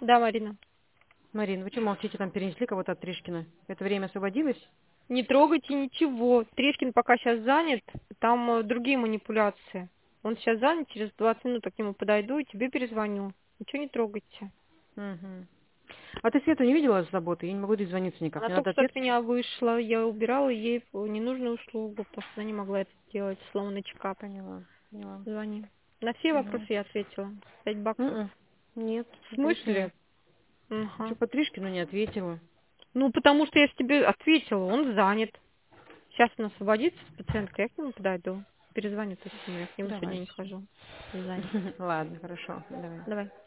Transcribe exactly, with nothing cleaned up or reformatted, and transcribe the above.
Да, Марина. Марин, вы что молчите, там перенесли кого-то от Тришкина? Это время освободилось? Не трогайте ничего. Тришкин пока сейчас занят, там э, другие манипуляции. Он сейчас занят, через двадцать минут я к нему подойду и тебе перезвоню. Ничего не трогайте. Угу. А ты Свету не видела с работы? Я не могу дозвониться никак. Она Мне только надо что ответ. от меня вышла, я убирала ей ненужную услугу, потому что она не могла это сделать, сломанный чекап. Поняла, поняла. Звони. На все вопросы Угу. я ответила. Пять баксов. М-м. Нет, В конечно смысле? нет. Что Ага. по Тришкину не ответила? Ну, потому что я ж тебе ответила, он занят. Сейчас он освободится с пациенткой, я к нему подойду. Перезвоню, то есть я к нему сегодня Давай. не хожу. Не занят. Ладно, хорошо, давай. Давай.